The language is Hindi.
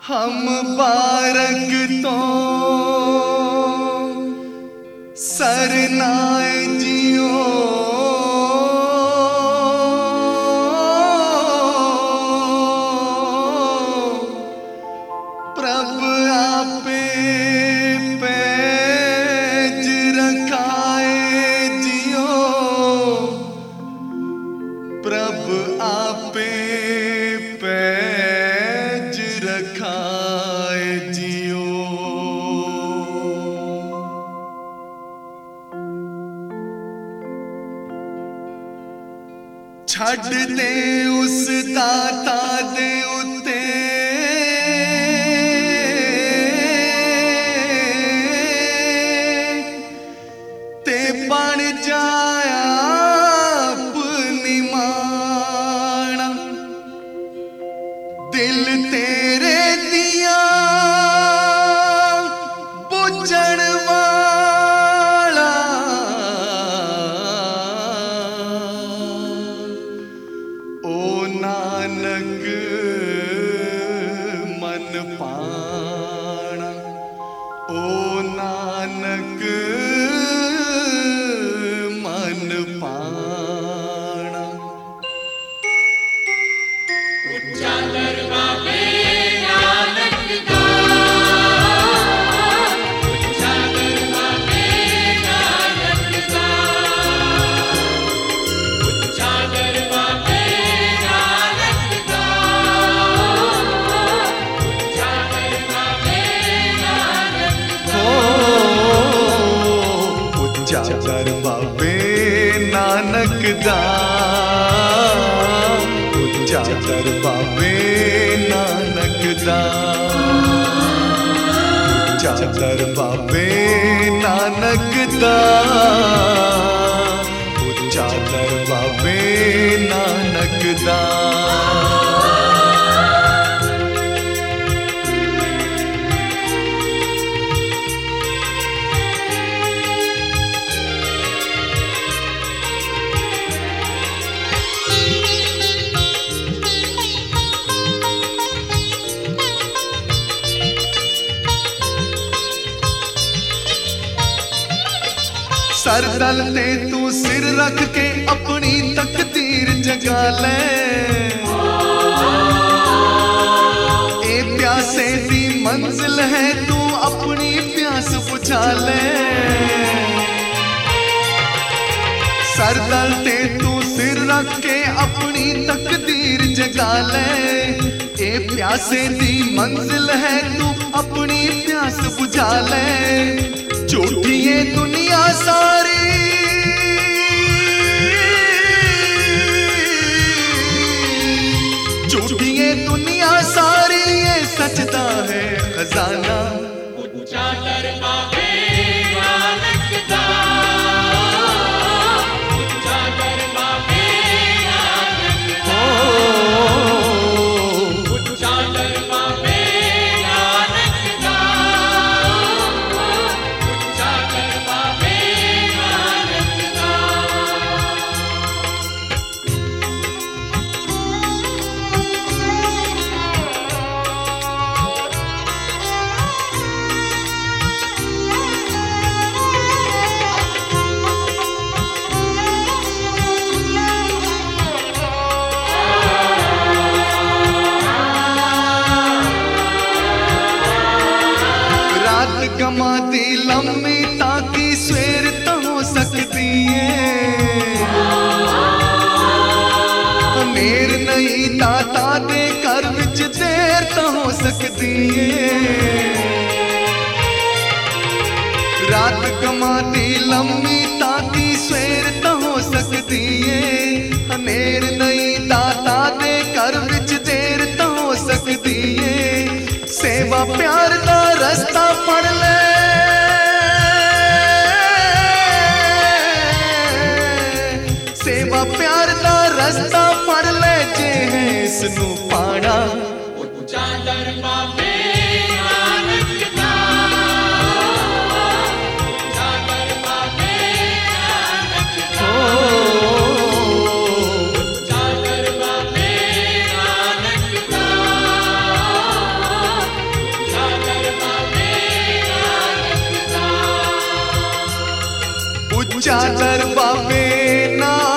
हम बारक तो सरनाए जियो प्रभ आपे पैज रखाए जियो प्रभ आपे पैज रखाए जियो। छड़ दे उस दाता दे उत्ते ते बन जाया अपनी माना दिल तेरे दिया बुझण वाला ओ नानक मन पाना ओ नानक मन पाना। उच्चा दरबारे नानक दा उच्चा दरबारे नानक दा उच्चा दरबारे नानक दा उच्चा दरबारे नानक दा उच्चा दरबारे नानक दा उच्चा दरबारे नानक दा उच्चा दरबारे नानक दा उच्चा दरबारे नानक दा। सरदल ते तू सिर रख के अपनी तकदीर जगा ले ए प्यासे दी मंजिल है तू अपनी प्यास बुझा ले। सरदल ते तू सिर रख के अपनी तकदीर जगा ले ए प्यासे दी मंजिल है तू अपनी प्यास बुझा ले। झूठी ये दुनिया सारी झूठी ये दुनिया सारी ये सचता है खजाना। उच्चा दरबारे नानक दा उच्चा दरबारे नानक दा उच्चा दरबारे नानक दा उच्चा दरबारे नानक दा। रात गमाती लम्बी ताकि सवेर तो हो सकती है नेर नहीं दाता दे घर विच देर तो हो सकती है। रात गमाती लम्बी ताकि सवेर तो हो सकती है नेर नहीं दाता दे घर विच देर तो हो सकती है। सेवा प्यार दा रस्ता फड़ ले सेवा प्यार दा रस्ता फड़ ले जे है इसनू पाना। उच्चा दरबारे नानक दा उच्चा दरबारे नानक दा उच्चा दरबारे नानक दा दरबाबे नानक